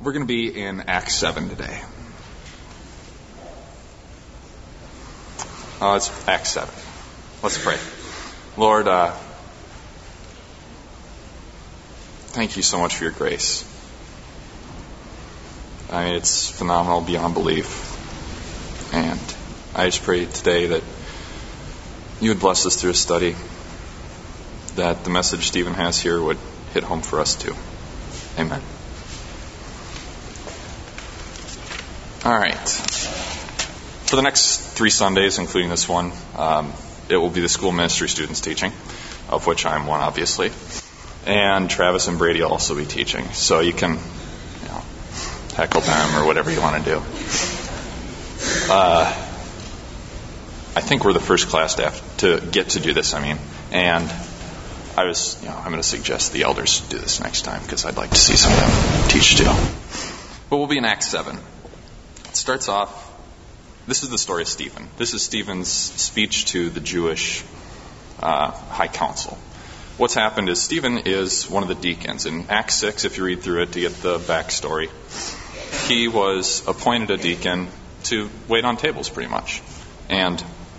We're going to be in Acts 7 today. It's Acts 7. Let's pray. Lord, thank you so much for your grace. I mean, it's phenomenal beyond belief. And I just pray today that you would bless us through a study, that the message Stephen has here would hit home for us too. Amen. All right. For the next 3 Sundays, including this one, it will be the school ministry students teaching, of which I'm one, obviously. And Travis and Brady will also be teaching. So you can, heckle them or whatever you want to do. I think we're the first class to get to do this, And I'm going to suggest the elders do this next time because I'd like to see some of them teach too. But we'll be in Acts 7. It starts off, this is the story of Stephen. This is Stephen's speech to the Jewish high council. What's happened is Stephen is one of the deacons. In Acts 6, if you read through it to get the backstory, he was appointed a deacon to wait on tables pretty much. And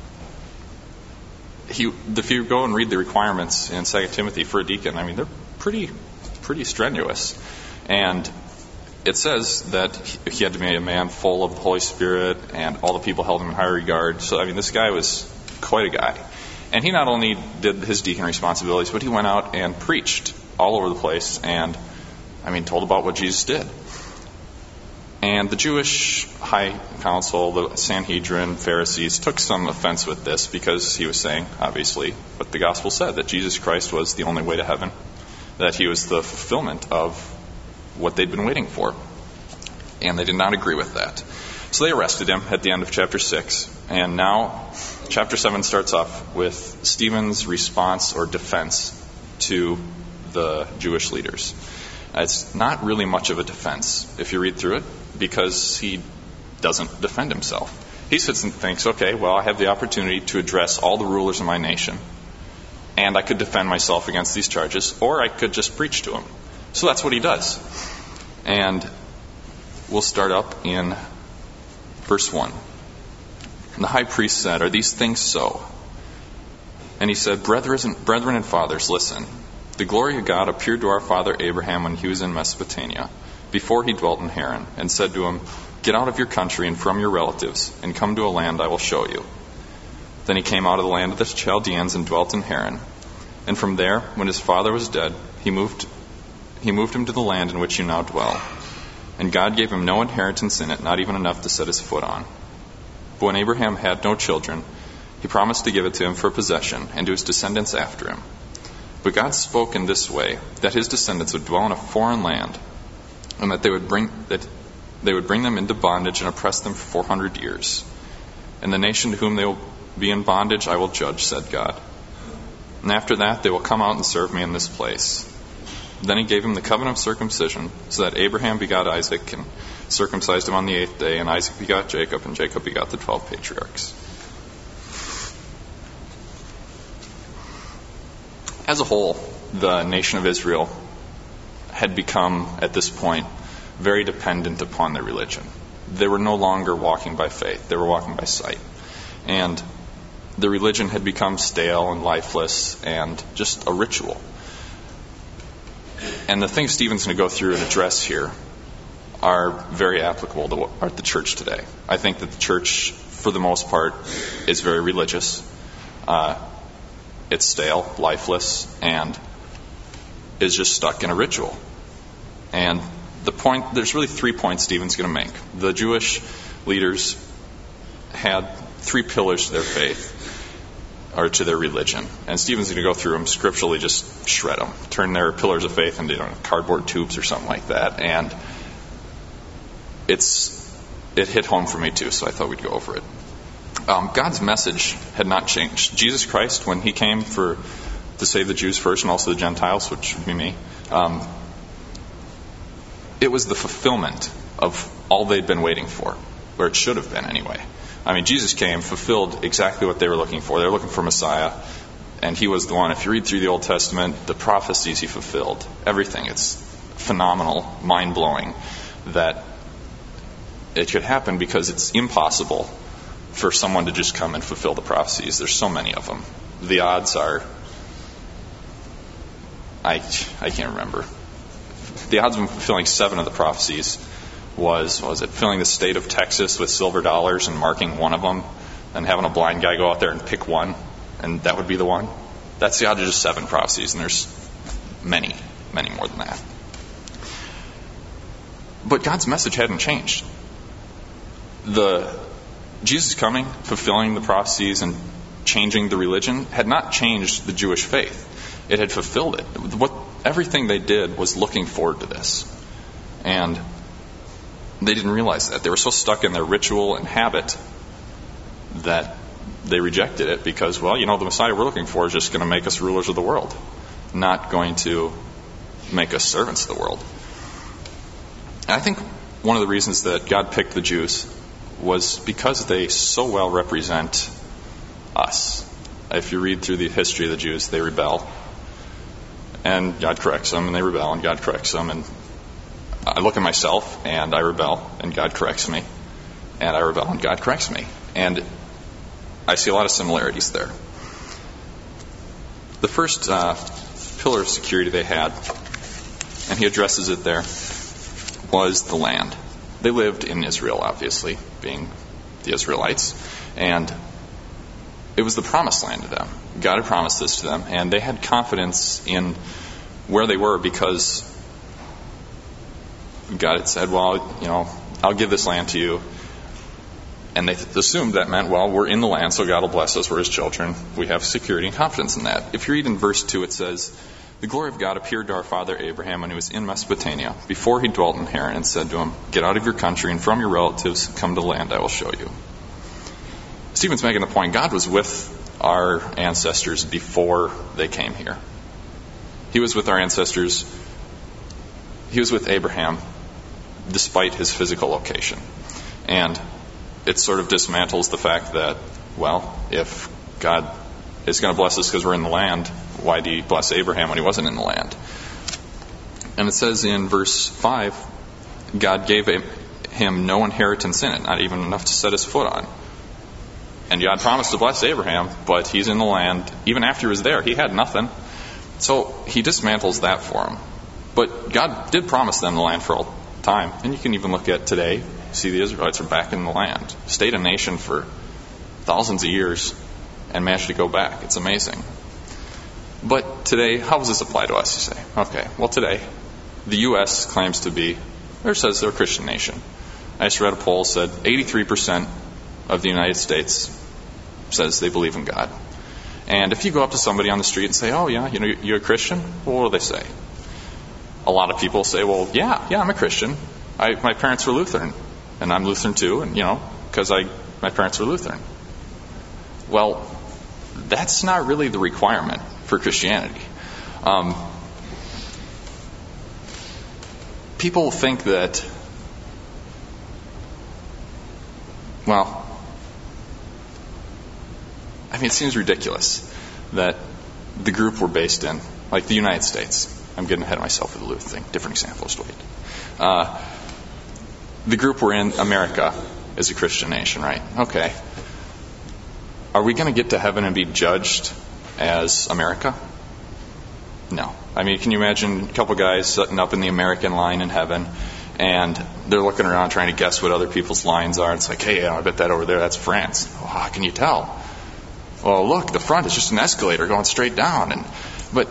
if you go and read the requirements in 2 Timothy for a deacon, they're pretty strenuous. And it says that he had to be a man full of the Holy Spirit, and all the people held him in high regard. So, this guy was quite a guy. And he not only did his deacon responsibilities, but he went out and preached all over the place and, told about what Jesus did. And the Jewish high council, the Sanhedrin, Pharisees, took some offense with this because he was saying, obviously, what the gospel said, that Jesus Christ was the only way to heaven, that he was the fulfillment of what they'd been waiting for. And they did not agree with that. So they arrested him at the end of chapter 6. And now chapter 7 starts off with Stephen's response or defense to the Jewish leaders. It's not really much of a defense if you read through it, because he doesn't defend himself. He sits and thinks, okay, well, I have the opportunity to address all the rulers of my nation, and I could defend myself against these charges, or I could just preach to them. So that's what he does. And we'll start up in verse 1. And the high priest said, "Are these things so?" And he said, Brethren and fathers, listen. The glory of God appeared to our father Abraham when he was in Mesopotamia, before he dwelt in Haran, and said to him, Get out of your country and from your relatives, and come to a land I will show you. Then he came out of the land of the Chaldeans and dwelt in Haran. And from there, when his father was dead, he moved him to the land in which you now dwell. And God gave him no inheritance in it, not even enough to set his foot on. But when Abraham had no children, he promised to give it to him for possession, and to his descendants after him. But God spoke in this way, that his descendants would dwell in a foreign land, and that they would bring them into bondage and oppress them for 400 years. And the nation to whom they will be in bondage I will judge, said God. And after that they will come out and serve me in this place. Then he gave him the covenant of circumcision, so that Abraham begot Isaac and circumcised him on the 8th day, and Isaac begot Jacob, and Jacob begot the 12 patriarchs. As a whole, the nation of Israel had become, at this point, very dependent upon their religion. They were no longer walking by faith. They were walking by sight. And the religion had become stale and lifeless and just a ritual. And the things Stephen's going to go through and address here are very applicable to the church today. I think that the church, for the most part, is very religious. It's stale, lifeless, and is just stuck in a ritual. And there's really 3 points Stephen's going to make. The Jewish leaders had 3 pillars to their faith, or to their religion. And Stephen's going to go through them, scripturally just shred them, turn their pillars of faith into cardboard tubes or something like that. And it hit home for me too, so I thought we'd go over it. God's message had not changed. Jesus Christ, when he came to save the Jews first and also the Gentiles, which would be me, it was the fulfillment of all they'd been waiting for, or it should have been anyway. Jesus came, fulfilled exactly what they were looking for. They were looking for Messiah, and he was the one. If you read through the Old Testament, the prophecies he fulfilled, everything. It's phenomenal, mind-blowing. that it could happen because it's impossible for someone to just come and fulfill the prophecies. There's so many of them. The odds are, I can't remember. The odds of fulfilling 7 of the prophecies was it filling the state of Texas with silver dollars and marking one of them and having a blind guy go out there and pick one, and that would be the one? That's the odds of just 7 prophecies, and there's many, many more than that. But God's message hadn't changed. Jesus coming, fulfilling the prophecies, and changing the religion had not changed the Jewish faith. It had fulfilled it. Everything they did was looking forward to this. And they didn't realize that. They were so stuck in their ritual and habit that they rejected it because, the Messiah we're looking for is just going to make us rulers of the world, not going to make us servants of the world. And I think one of the reasons that God picked the Jews was because they so well represent us. If you read through the history of the Jews, they rebel, and God corrects them, and they rebel, and God corrects them, and I look at myself, and I rebel, and God corrects me, and I rebel, and God corrects me. And I see a lot of similarities there. The first pillar of security they had, and he addresses it there, was the land. They lived in Israel, obviously, being the Israelites, and it was the promised land to them. God had promised this to them, and they had confidence in where they were because God had said, I'll give this land to you. And they assumed that meant, we're in the land, so God will bless us. We're His children. We have security and confidence in that. If you read in verse 2, it says, "The glory of God appeared to our father Abraham when he was in Mesopotamia, before he dwelt in Haran, and said to him, 'Get out of your country and from your relatives, come to the land I will show you.'" Stephen's making the point, God was with our ancestors before they came here. He was with our ancestors. He was with Abraham, despite his physical location. And it sort of dismantles the fact that, if God is going to bless us because we're in the land, why did He bless Abraham when he wasn't in the land? And it says in verse 5, God gave him no inheritance in it, not even enough to set his foot on. And God promised to bless Abraham, but he's in the land. Even after he was there, he had nothing. So he dismantles that for him. But God did promise them the land for all time. And you can even look at today, see the Israelites are back in the land. Stayed a nation for thousands of years and managed to go back. It's amazing. But today, how does this apply to us, you say? Okay, today, the U.S. claims to be, or says they're a Christian nation. I just read a poll said 83% of the United States says they believe in God. And if you go up to somebody on the street and say, you're a Christian? Well, what do they say? A lot of people say, yeah, I'm a Christian. My parents were Lutheran, and I'm Lutheran too, and because my parents were Lutheran. Well, that's not really the requirement for Christianity. People think that, it seems ridiculous that the group we're based in, like the United States, I'm getting ahead of myself with the Lutheran thing, different examples, wait. The group we're in, America, is a Christian nation, right? Okay. Are we going to get to heaven and be judged as America? No. Can you imagine a couple guys sitting up in the American line in heaven, and they're looking around trying to guess what other people's lines are. It's like, hey, I bet that over there, that's France. Well, how can you tell? Well, look, the front is just an escalator going straight down. But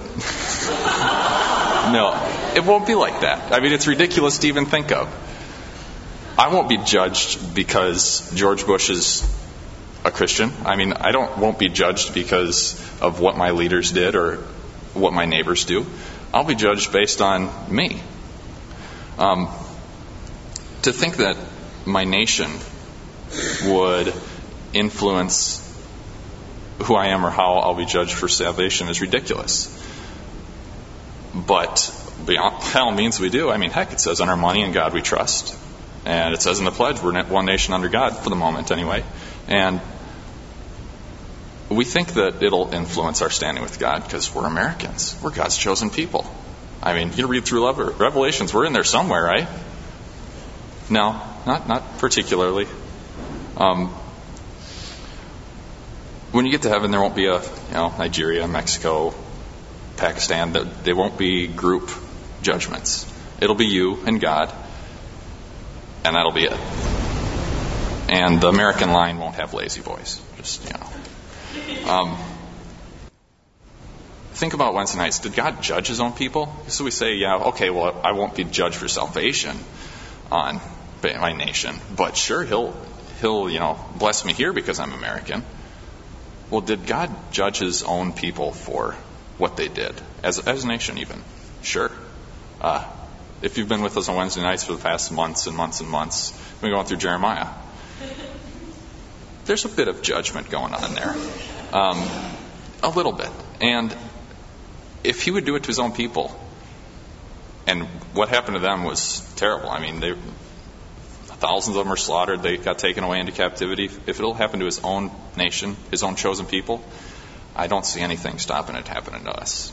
no, it won't be like that. It's ridiculous to even think of. I won't be judged because George Bush is a Christian. I won't be judged because of what my leaders did or what my neighbors do. I'll be judged based on me. To think that my nation would influence who I am or how I'll be judged for salvation is ridiculous. But by all means we do. Heck, it says on our money, in God we trust. And it says in the pledge, we're one nation under God, for the moment anyway. And we think that it'll influence our standing with God because we're Americans. We're God's chosen people. You read through Revelations, we're in there somewhere, right? No, not particularly. When you get to heaven, there won't be Nigeria, Mexico, Pakistan. They won't be group judgments. It'll be you and God, and that'll be it. And the American line won't have lazy boys. Think about Wednesday nights. Did God judge his own people? So we say, I won't be judged for salvation on my nation, but sure, he'll bless me here because I'm American. Well, did God judge his own people for what they did as a nation even? Sure. If you've been with us on Wednesday nights for the past months and months and months, we've been going through Jeremiah. There's a bit of judgment going on there. A little bit. And if he would do it to his own people, and what happened to them was terrible. I mean, thousands of them were slaughtered. They got taken away into captivity. If it'll happen to his own nation, his own chosen people, I don't see anything stopping it happening to us.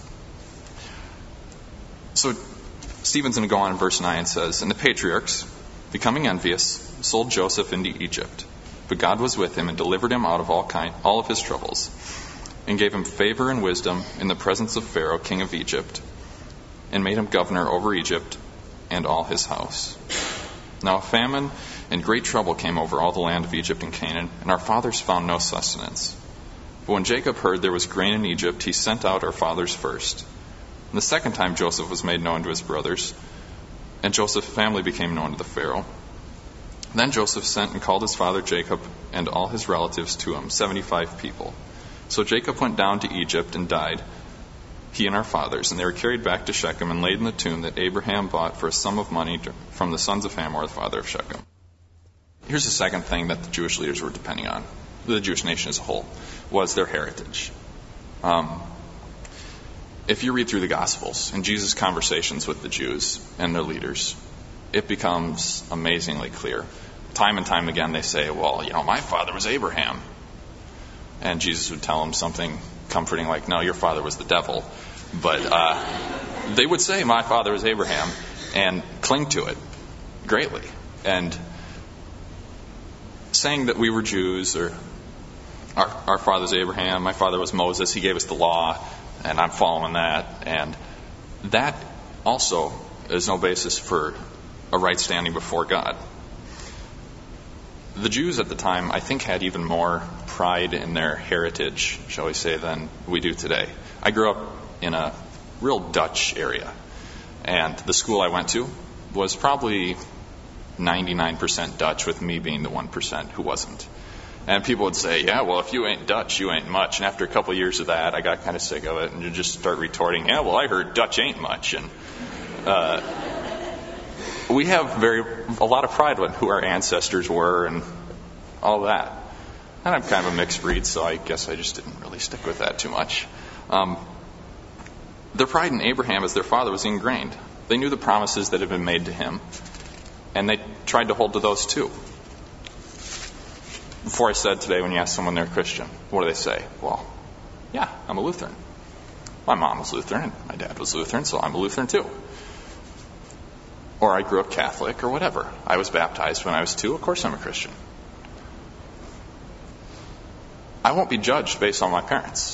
So Stephen's going to go on in verse 9 and says, "And the patriarchs, becoming envious, sold Joseph into Egypt. But God was with him and delivered him out of all of his troubles, and gave him favor and wisdom in the presence of Pharaoh, king of Egypt, and made him governor over Egypt and all his house. Now a famine and great trouble came over all the land of Egypt and Canaan, and our fathers found no sustenance. But when Jacob heard there was grain in Egypt, he sent out our fathers first. And the second time Joseph was made known to his brothers, and Joseph's family became known to the Pharaoh. Then Joseph sent and called his father Jacob and all his relatives to him, 75 people. So Jacob went down to Egypt and died, he and our fathers, and they were carried back to Shechem and laid in the tomb that Abraham bought for a sum of money from the sons of Hamor, the father of Shechem." Here's the second thing that the Jewish leaders were depending on, the Jewish nation as a whole, was their heritage. If you read through the Gospels and Jesus' conversations with the Jews and their leaders, it becomes amazingly clear. Time and time again they say, my father was Abraham. And Jesus would tell them something comforting like, no, your father was the devil. But they would say, my father was Abraham, and cling to it greatly. And saying that we were Jews, or our father's Abraham, my father was Moses, he gave us the law, and I'm following that. And that also is no basis for a right standing before God. The Jews at the time, I think, had even more pride in their heritage, shall we say, than we do today. I grew up in a real Dutch area, and the school I went to was probably 99% Dutch, with me being the 1% who wasn't. And people would say, if you ain't Dutch, you ain't much. And after a couple of years of that, I got kind of sick of it, and you just start retorting, I heard Dutch ain't much. And we have a lot of pride in who our ancestors were and all that. And I'm kind of a mixed breed, so I guess I just didn't really stick with that too much. Their pride in Abraham as their father was ingrained. They knew the promises that had been made to him, and they tried to hold to those too. Before I said today, when you ask someone they're a Christian, what do they say? I'm a Lutheran. My mom was Lutheran, and my dad was Lutheran, so I'm a Lutheran too. Or I grew up Catholic, or whatever. I was baptized when I was 2. Of course I'm a Christian. I won't be judged based on my parents.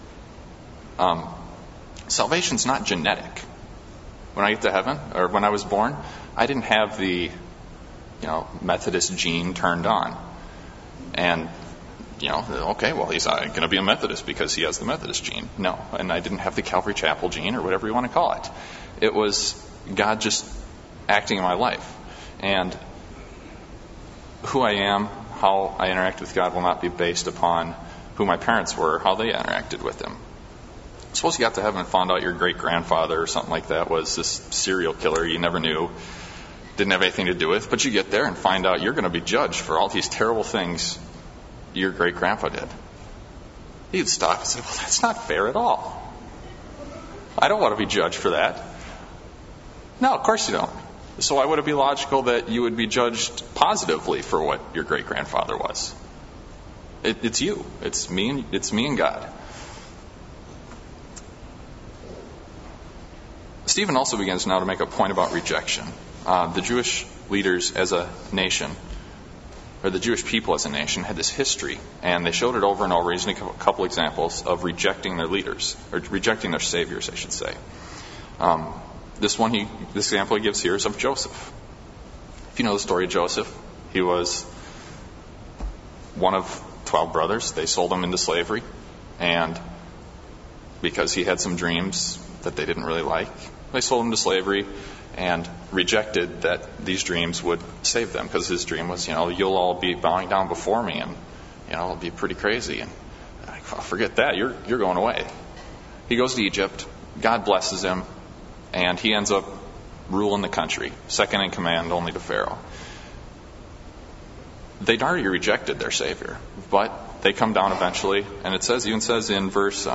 Salvation's not genetic. When I get to heaven, or when I was born, I didn't have the, Methodist gene turned on. And, he's going to be a Methodist because he has the Methodist gene. No, and I didn't have the Calvary Chapel gene, or whatever you want to call it. It was God just acting in my life. And who I am, how I interact with God will not be based upon who my parents were, how they interacted with him. Suppose you got to heaven and found out your great-grandfather or something like that was this serial killer you never knew, didn't have anything to do with, but you get there and find out you're going to be judged for all these terrible things your great-grandpa did. You'd stop and say, that's not fair at all. I don't want to be judged for that. No, of course you don't. So why would it be logical that you would be judged positively for what your great-grandfather was? It's you. It's me and God. Stephen also begins now to make a point about rejection. The Jewish leaders as a nation, or the Jewish people as a nation, had this history, and they showed it over and over, using a couple examples of rejecting their leaders, or rejecting their saviors, I should say. This example he gives here is of Joseph. If you know the story of Joseph, he was one of 12 brothers. They sold him into slavery, and because he had some dreams that they didn't really like, they sold him to slavery and rejected that these dreams would save them, because his dream was, you'll all be bowing down before me, and it'll be pretty crazy. And forget that, you're going away. He goes to Egypt. God blesses him, and he ends up ruling the country, second in command only to Pharaoh. They'd already rejected their savior, but they come down eventually, and it even says in verse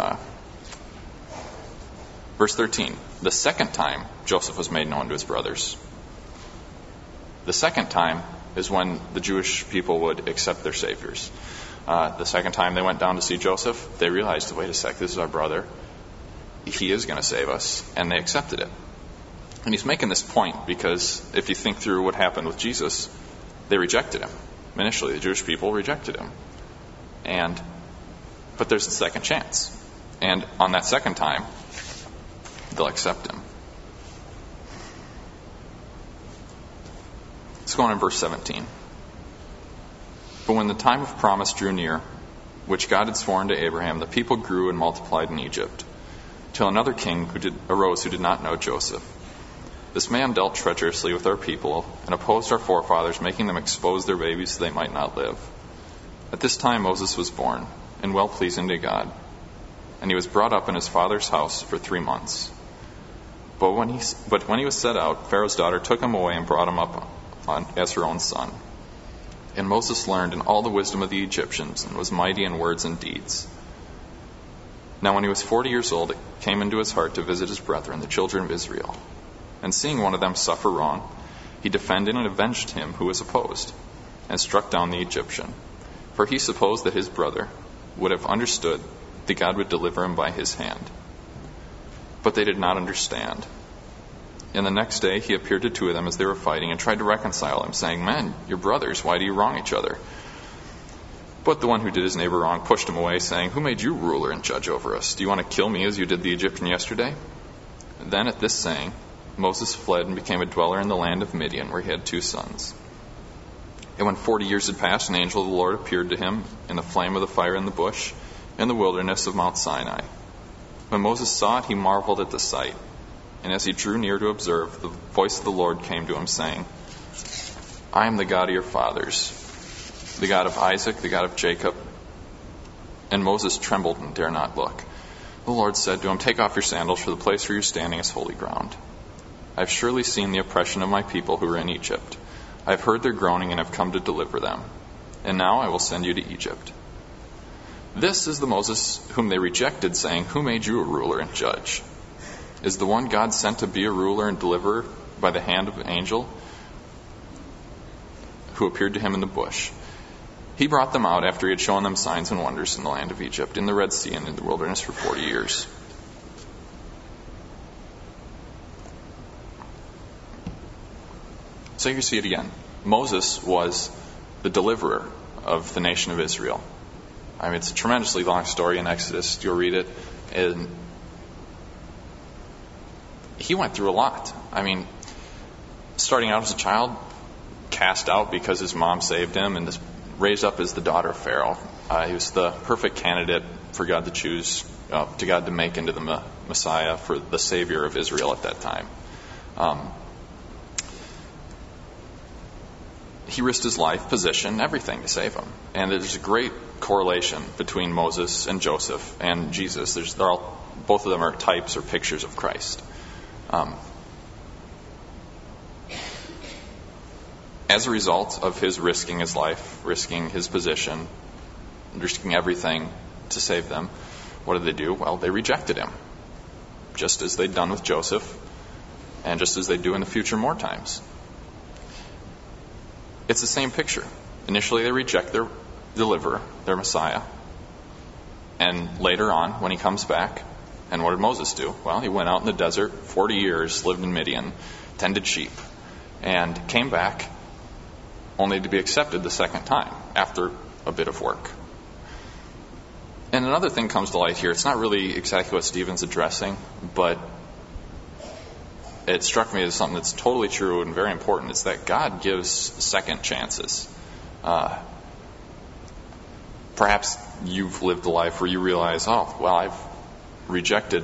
13, the second time Joseph was made known to his brothers. The second time is when the Jewish people would accept their saviors. The second time they went down to see Joseph, they realized, wait a sec, this is our brother. He is going to save us, and they accepted it. And he's making this point because if you think through what happened with Jesus, they rejected him. Initially, the Jewish people rejected him. But there's a second chance. And on that second time, they'll accept him. Let's go on in verse 17. But when the time of promise drew near, which God had sworn to Abraham, the people grew and multiplied in Egypt, till another king arose who did not know Joseph. This man dealt treacherously with our people and opposed our forefathers, making them expose their babies so they might not live. At this time Moses was born, and well-pleasing to God, and he was brought up in his father's house for 3 months. But when he was set out, Pharaoh's daughter took him away and brought him up as her own son. And Moses learned in all the wisdom of the Egyptians, and was mighty in words and deeds. Now when he was 40 years old, it came into his heart to visit his brethren, the children of Israel. And seeing one of them suffer wrong, he defended and avenged him who was opposed, and struck down the Egyptian. For he supposed that his brother would have understood that God would deliver him by his hand. But they did not understand. And the next day he appeared to 2 of them as they were fighting, and tried to reconcile them, saying, Men, you're brothers, why do you wrong each other? But the one who did his neighbor wrong pushed him away, saying, Who made you ruler and judge over us? Do you want to kill me as you did the Egyptian yesterday? Then at this saying, Moses fled and became a dweller in the land of Midian, where he had 2 sons. And when 40 years had passed, an angel of the Lord appeared to him in the flame of the fire in the bush, in the wilderness of Mount Sinai. When Moses saw it, he marveled at the sight. And as he drew near to observe, the voice of the Lord came to him, saying, I am the God of your fathers, the God of Isaac, the God of Jacob. And Moses trembled and dare not look. The Lord said to him, Take off your sandals, for the place where you're standing is holy ground. I have surely seen the oppression of my people who are in Egypt. I have heard their groaning and have come to deliver them. And now I will send you to Egypt. This is the Moses whom they rejected, saying, Who made you a ruler and judge? Is the one God sent to be a ruler and deliverer by the hand of an angel who appeared to him in the bush? He brought them out after he had shown them signs and wonders in the land of Egypt, in the Red Sea, and in the wilderness for 40 years. So you see it again. Moses was the deliverer of the nation of Israel. I mean, it's a tremendously long story in Exodus. You'll read it. And he went through a lot. I mean, starting out as a child, cast out because his mom saved him, and raised up as the daughter of Pharaoh. He was the perfect candidate for God to choose, to God to make into the Messiah, for the Savior of Israel at that time. He risked his life, position, everything to save him. And there's a great correlation between Moses and Joseph and Jesus. Both of them are types or pictures of Christ. As a result of his risking his life, risking his position, risking everything to save them, what did they do? Well, they rejected him, just as they'd done with Joseph, and just as they do in the future more times. It's the same picture. Initially, they reject their deliverer, their Messiah. And later on, when he comes back, and what did Moses do? Well, he went out in the desert, 40 years, lived in Midian, tended sheep. and came back only to be accepted the second time after a bit of work. And another thing comes to light here. It's not really exactly what Stephen's addressing, but it struck me as something that's totally true and very important. It's that God gives second chances. Perhaps you've lived a life where you realize, oh, well, I've rejected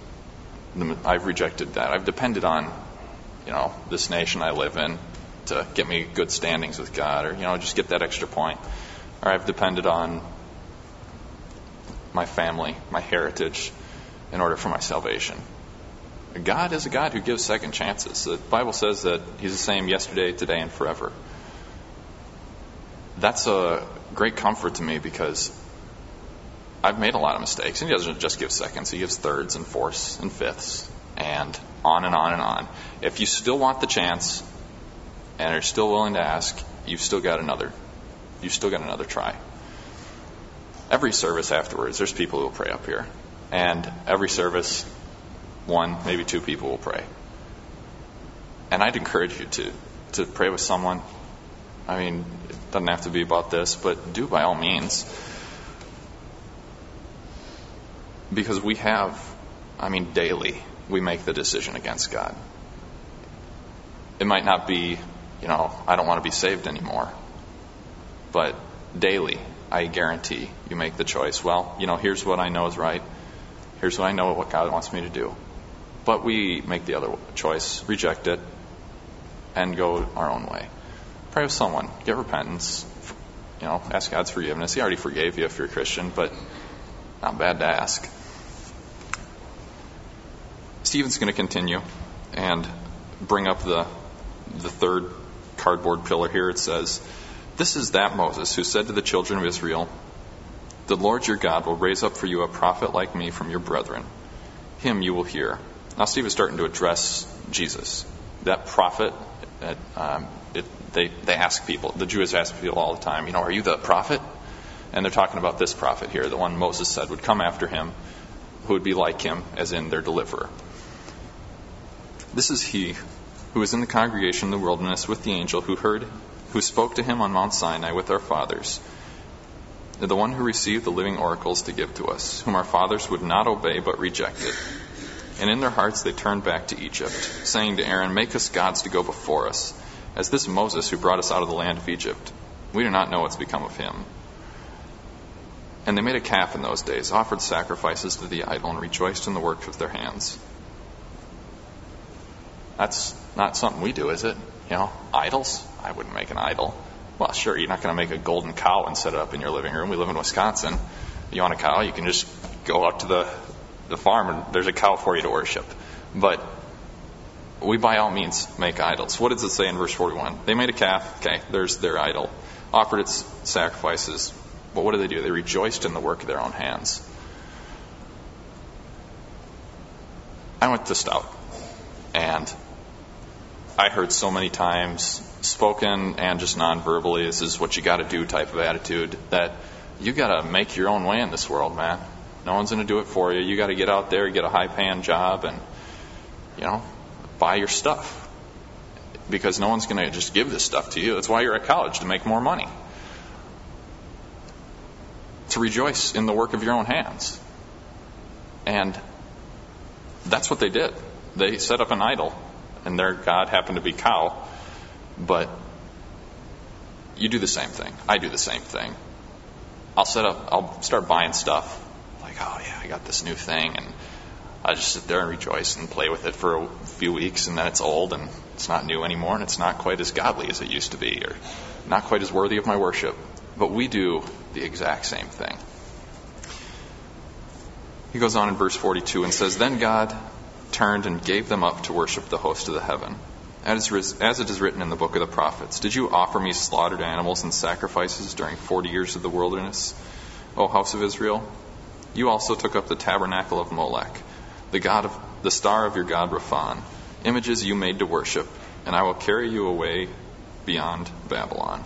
that. I've depended on, this nation I live in to get me good standings with God, or, just get that extra point. Or I've depended on my family, my heritage, in order for my salvation. God is a God who gives second chances. The Bible says that He's the same yesterday, today, and forever. That's a great comfort to me because I've made a lot of mistakes. And He doesn't just give seconds. He gives thirds and fourths and fifths and on and on and on. If you still want the chance and are still willing to ask, you've still got another try. Every service afterwards, there's people who will pray up here. And every service, one, maybe two people will pray. And I'd encourage you to pray with someone. I mean, it doesn't have to be about this, but do by all means. Because daily, we make the decision against God. It might not be, I don't want to be saved anymore. But daily, I guarantee you make the choice. Well, here's what I know is right. Here's what I know what God wants me to do. But we make the other choice, reject it, and go our own way. Pray with someone. Get repentance. Ask God's forgiveness. He already forgave you if you're a Christian, but not bad to ask. Stephen's going to continue and bring up the third cardboard pillar here. It says, "This is that Moses who said to the children of Israel, 'The Lord your God will raise up for you a prophet like me from your brethren. Him you will hear.'" Now Stephen's starting to address Jesus. That prophet, they ask people, the Jews ask people all the time, are you the prophet? And they're talking about this prophet here, the one Moses said would come after him, who would be like him, as in their deliverer. "This is he who was in the congregation in the wilderness with the angel who spoke to him on Mount Sinai with our fathers, the one who received the living oracles to give to us, whom our fathers would not obey but rejected. And in their hearts they turned back to Egypt, saying to Aaron, 'Make us gods to go before us, as this Moses who brought us out of the land of Egypt. We do not know what's become of him.' And they made a calf in those days, offered sacrifices to the idol, and rejoiced in the work of their hands." That's not something we do, is it? Idols? I wouldn't make an idol. Well, sure, you're not going to make a golden cow and set it up in your living room. We live in Wisconsin. You want a cow, you can just go out to the farm and there's a cow for you to worship. But we by all means make idols. What does it say in verse 41? They made a calf. Okay, there's their idol. Offered its sacrifices. But what do? They rejoiced in the work of their own hands. I went to Stout, and I heard so many times, spoken and just non-verbally, this is what you got to do type of attitude, that you got to make your own way in this world, man. No one's going to do it for you. You got to get out there, get a high-paying job, and, buy your stuff. Because no one's going to just give this stuff to you. That's why you're at college, to make more money. To rejoice in the work of your own hands. And that's what they did. They set up an idol, and their god happened to be cow. But you do the same thing. I do the same thing. I'll start buying stuff. Like, oh yeah, I got this new thing, and I just sit there and rejoice and play with it for a few weeks, and then it's old and it's not new anymore, and it's not quite as godly as it used to be, or not quite as worthy of my worship. But we do the exact same thing. He goes on in verse 42 and says, "Then God turned and gave them up to worship the host of the heaven. As it is written in the book of the prophets, 'Did you offer me slaughtered animals and sacrifices during 40 years of the wilderness, O house of Israel? You also took up the tabernacle of Molech, the star of your god Rephan, images you made to worship, and I will carry you away beyond Babylon.'"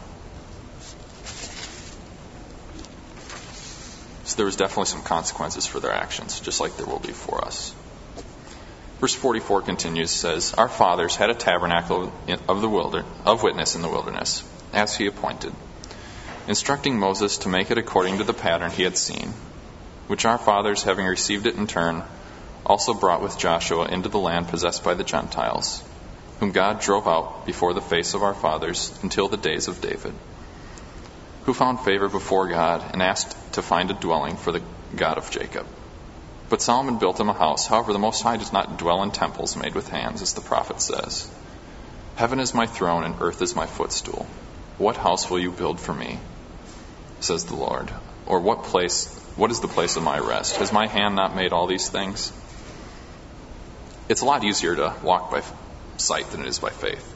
So there was definitely some consequences for their actions, just like there will be for us. Verse 44 continues, says, "Our fathers had a tabernacle of witness in the wilderness, as he appointed, instructing Moses to make it according to the pattern he had seen, which our fathers, having received it in turn, also brought with Joshua into the land possessed by the Gentiles, whom God drove out before the face of our fathers until the days of David, who found favor before God and asked to find a dwelling for the God of Jacob. But Solomon built him a house. However, the Most High does not dwell in temples made with hands, as the prophet says. Heaven is my throne and earth is my footstool. What house will you build for me, says the Lord? Or what is the place of my rest? Has my hand not made all these things?" It's a lot easier to walk by sight than it is by faith.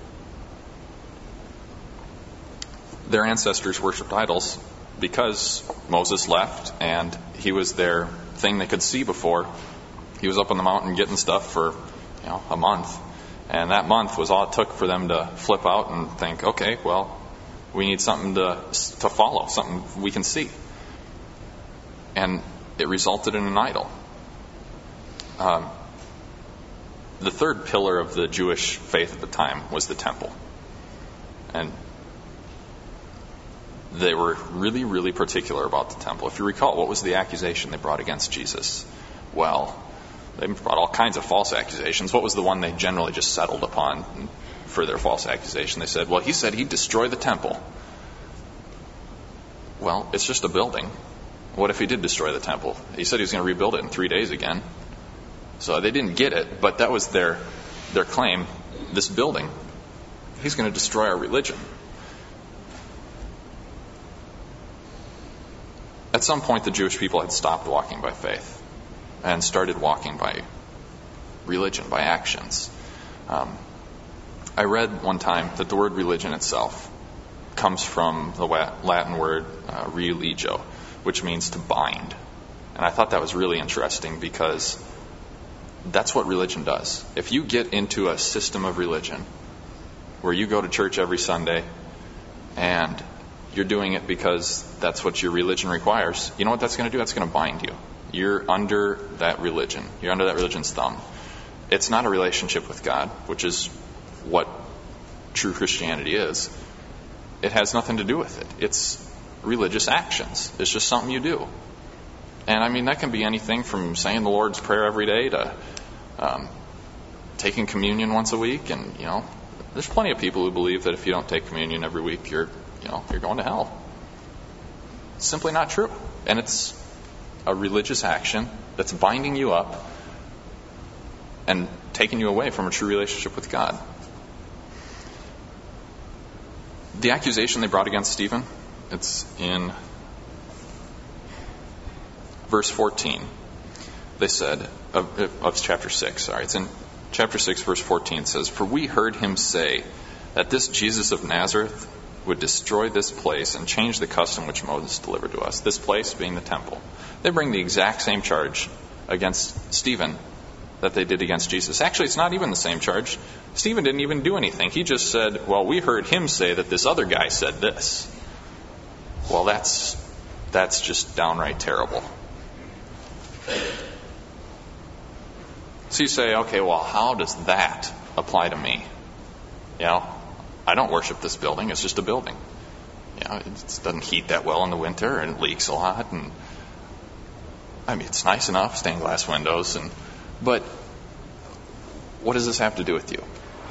Their ancestors worshipped idols because Moses left and he was their thing they could see before. He was up on the mountain getting stuff for a month. And that month was all it took for them to flip out and think, okay, well, we need something to follow, something we can see. And it resulted in an idol. The third pillar of the Jewish faith at the time was the temple. And they were really, really particular about the temple. If you recall, what was the accusation they brought against Jesus? Well, they brought all kinds of false accusations. What was the one they generally just settled upon for their false accusation? They said, well, he said he'd destroy the temple. Well, it's just a building. What if he did destroy the temple? He said he was going to rebuild it in 3 days again. So they didn't get it, but that was their claim. This building, he's going to destroy our religion. At some point, the Jewish people had stopped walking by faith and started walking by religion, by actions. I read one time that the word religion itself comes from the Latin word religio, which means to bind. And I thought that was really interesting because that's what religion does. If you get into a system of religion where you go to church every Sunday and you're doing it because that's what your religion requires, you know what that's going to do? That's going to bind you. You're under that religion. You're under that religion's thumb. It's not a relationship with God, which is what true Christianity is. It has nothing to do with it. It's religious actions. It's just something you do. And I mean, that can be anything from saying the Lord's Prayer every day to taking communion once a week. And, there's plenty of people who believe that if you don't take communion every week, you're going to hell. It's simply not true. And it's a religious action that's binding you up and taking you away from a true relationship with God. The accusation they brought against Stephen, it's in verse 14. They said, of chapter 6, it's in chapter 6, verse 14, it says, "For we heard him say that this Jesus of Nazareth would destroy this place and change the custom which Moses delivered to us." This place being the temple. They bring the exact same charge against Stephen that they did against Jesus. Actually, it's not even the same charge. Stephen didn't even do anything. He just said, well, we heard him say that this other guy said this. Well, that's just downright terrible. So you say, okay, well, how does that apply to me? I don't worship this building. It's just a building. It doesn't heat that well in the winter and it leaks a lot. And I mean, it's nice enough, stained glass windows. But what does this have to do with you?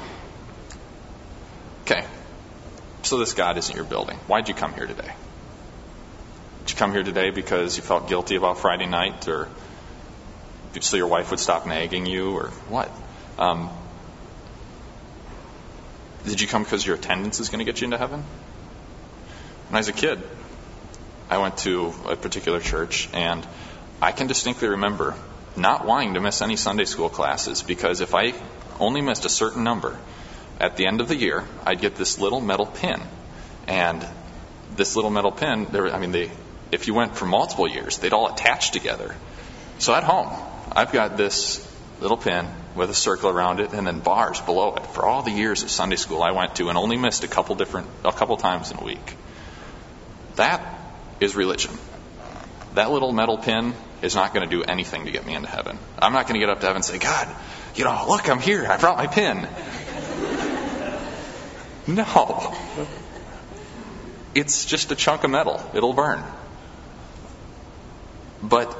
Okay, so this God isn't your building. Why'd you come here today? Did you come here today because you felt guilty about Friday night, or so your wife would stop nagging you, or what? Did you come because your attendance is going to get you into heaven? When I was a kid, I went to a particular church, and I can distinctly remember not wanting to miss any Sunday school classes, because if I only missed a certain number, at the end of the year, I'd get this little metal pin. And this little metal pin, if you went for multiple years, they'd all attach together. So at home, I've got this little pin with a circle around it and then bars below it for all the years of Sunday school I went to and only missed a couple times in a week. That is religion. That little metal pin is not going to do anything to get me into heaven. I'm not going to get up to heaven and say, God, look, I'm here. I brought my pin. No. It's just a chunk of metal. It'll burn. But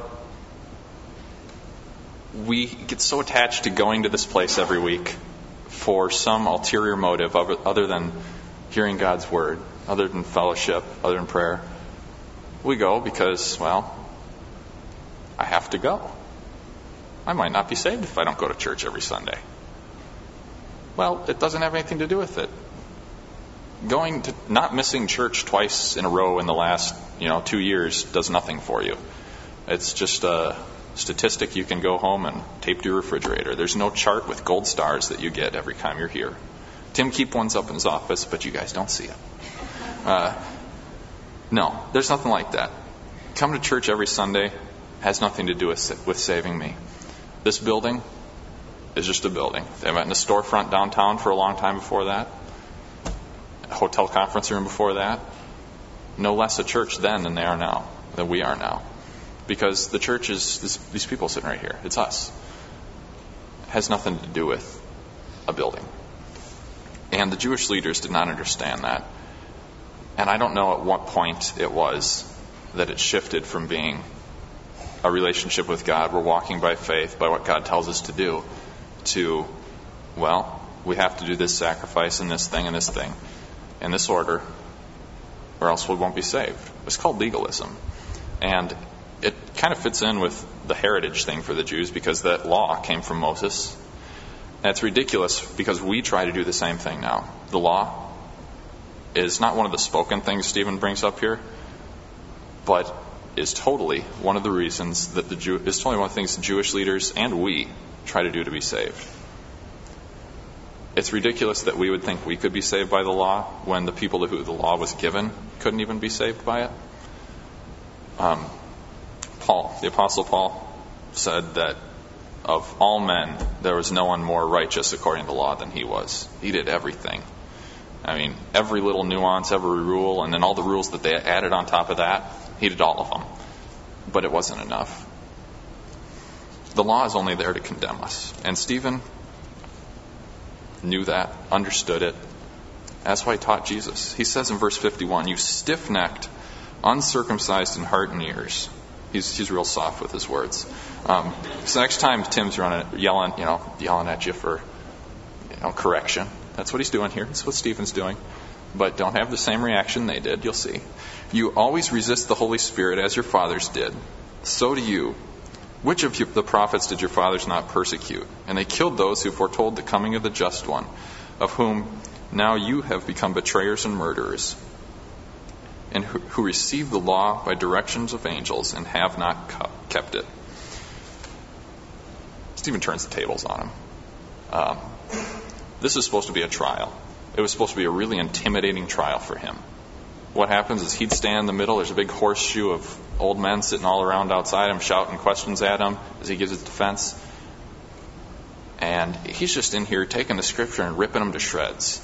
we get so attached to going to this place every week for some ulterior motive other than hearing God's word, other than fellowship, other than prayer. We go because, I have to go. I might not be saved if I don't go to church every Sunday. Well, it doesn't have anything to do with it. Not missing church twice in a row in the last, 2 years does nothing for you. It's just a statistic you can go home and tape to your refrigerator. There's no chart with gold stars that you get every time you're here. Tim keep ones up in his office, but you guys don't see it. No, there's nothing like that. Coming to church every Sunday has nothing to do with saving me. This building is just a building. They met in a storefront downtown for a long time before that. A hotel conference room before that. No less a church then than we are now. Because the church is these people sitting right here. It's us. It has nothing to do with a building. And the Jewish leaders did not understand that. And I don't know at what point it was that it shifted from being a relationship with God, we're walking by faith, by what God tells us to do, to, we have to do this sacrifice and this thing in this order, or else we won't be saved. It's called legalism. And it kind of fits in with the heritage thing for the Jews because that law came from Moses. And it's ridiculous because we try to do the same thing now. The law is not one of the spoken things Stephen brings up here, but is totally one of the reasons that is totally one of the things the Jewish leaders and we try to do to be saved. It's ridiculous that we would think we could be saved by the law when the people to whom the law was given couldn't even be saved by it. The Apostle Paul said that of all men, there was no one more righteous according to the law than he was. He did everything. Every little nuance, every rule, and then all the rules that they added on top of that, he did all of them. But it wasn't enough. The law is only there to condemn us. And Stephen knew that, understood it. That's why he taught Jesus. He says in verse 51, "You stiff-necked, uncircumcised in heart and ears." He's real soft with his words. So next time Tim's yelling at you for correction, that's what he's doing here. That's what Stephen's doing. But don't have the same reaction they did. You'll see. "You always resist the Holy Spirit as your fathers did. So do you. Which of the prophets did your fathers not persecute? And they killed those who foretold the coming of the Just One, of whom now you have become betrayers and murderers, and who received the law by directions of angels and have not kept it." Stephen turns the tables on him. This is supposed to be a trial. It was supposed to be a really intimidating trial for him. What happens is he'd stand in the middle. There's a big horseshoe of old men sitting all around outside him, shouting questions at him as he gives his defense. And he's just in here taking the scripture and ripping them to shreds.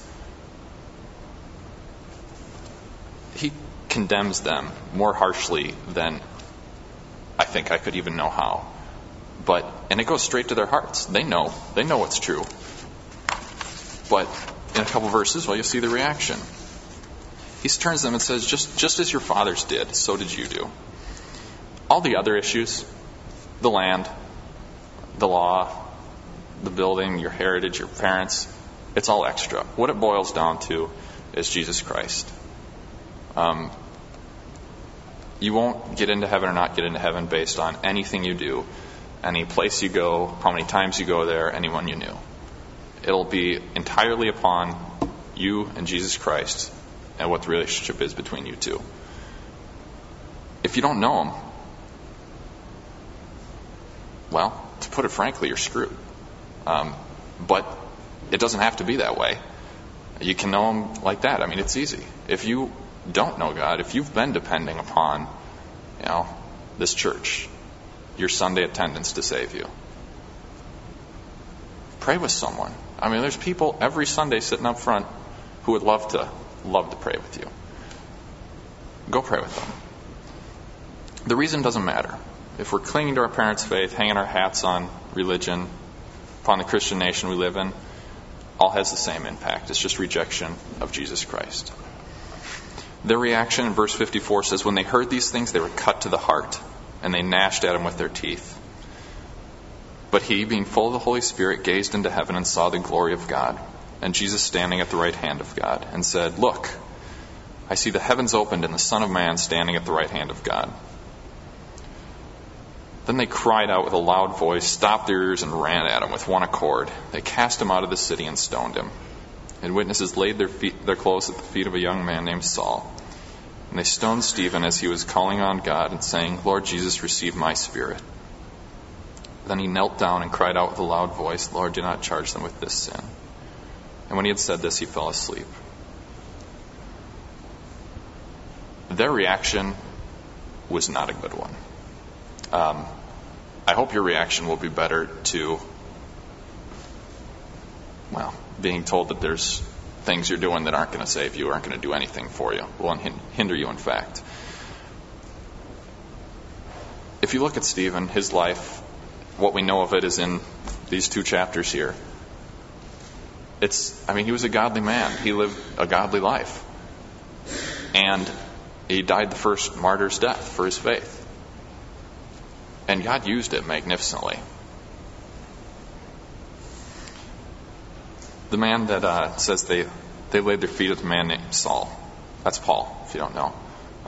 He condemns them more harshly than I think I could even know how. And it goes straight to their hearts. They know what's true. But in a couple verses, you'll see the reaction. He turns to them and says, just as your fathers did, so did you do. All the other issues, the land, the law, the building, your heritage, your parents, it's all extra. What it boils down to is Jesus Christ. You won't get into heaven or not get into heaven based on anything you do, any place you go, how many times you go there, anyone you knew. It'll be entirely upon you and Jesus Christ and what the relationship is between you two. If you don't know him, to put it frankly, you're screwed. But it doesn't have to be that way. You can know him like that. It's easy. If you don't know God, if you've been depending upon, this church, your Sunday attendance to save you, pray with someone. There's people every Sunday sitting up front who would love to pray with you. Go pray with them. The reason doesn't matter. If we're clinging to our parents' faith, hanging our hats on religion, upon the Christian nation we live in, all has the same impact. It's just rejection of Jesus Christ. Their reaction in verse 54 says, when they heard these things, they were cut to the heart, and they gnashed at him with their teeth. But he, being full of the Holy Spirit, gazed into heaven and saw the glory of God, and Jesus standing at the right hand of God, and said, look, I see the heavens opened and the Son of Man standing at the right hand of God. Then they cried out with a loud voice, stopped their ears, and ran at him with one accord. They cast him out of the city and stoned him. And witnesses laid their clothes at the feet of a young man named Saul. And they stoned Stephen as he was calling on God and saying, Lord Jesus, receive my spirit. Then he knelt down and cried out with a loud voice, Lord, do not charge them with this sin. And when he had said this, he fell asleep. Their reaction was not a good one. I hope your reaction will be better to, being told that there's things you're doing that aren't going to save you, aren't going to do anything for you, will hinder you, in fact. If you look at Stephen, his life, what we know of it is in these 2 chapters here. He was a godly man. He lived a godly life. And he died the first martyr's death for his faith. And God used it magnificently. The man that says they laid their feet at the man named Saul. That's Paul, if you don't know.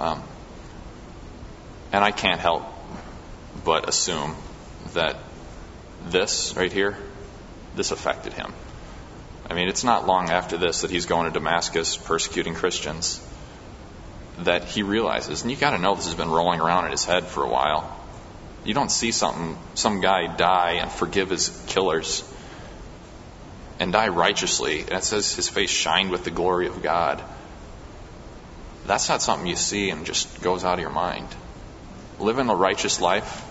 And I can't help but assume that this right here, this affected him. It's not long after this that he's going to Damascus persecuting Christians that he realizes, and you got to know this has been rolling around in his head for a while. You don't see some guy die and forgive his killers and die righteously, and it says his face shined with the glory of God. That's not something you see and just goes out of your mind. Living a righteous life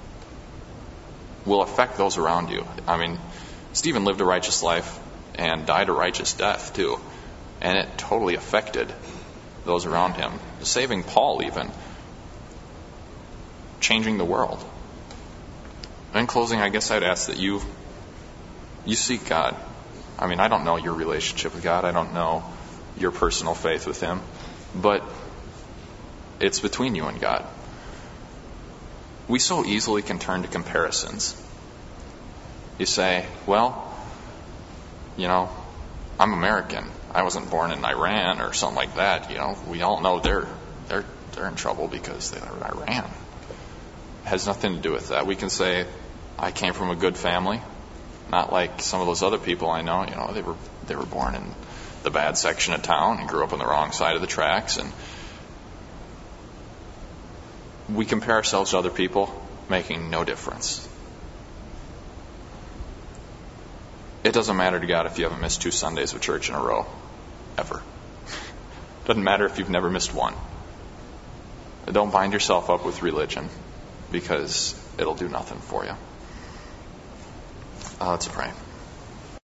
will affect those around you. Stephen lived a righteous life and died a righteous death too, and it totally affected those around him. Saving Paul even. Changing the world. In closing, I guess I'd ask that you seek God. I don't know your relationship with God. I don't know your personal faith with Him. But it's between you and God. We so easily can turn to comparisons. You say, I'm American. I wasn't born in Iran or something like that. We all know they're in trouble because they're in Iran. It has nothing to do with that. We can say, I came from a good family, not like some of those other people I know. They were born in the bad section of town and grew up on the wrong side of the tracks. And we compare ourselves to other people, making no difference. It doesn't matter to God if you haven't missed 2 Sundays of church in a row, ever. Doesn't matter if you've never missed one. Don't bind yourself up with religion, because it'll do nothing for you. Let's pray.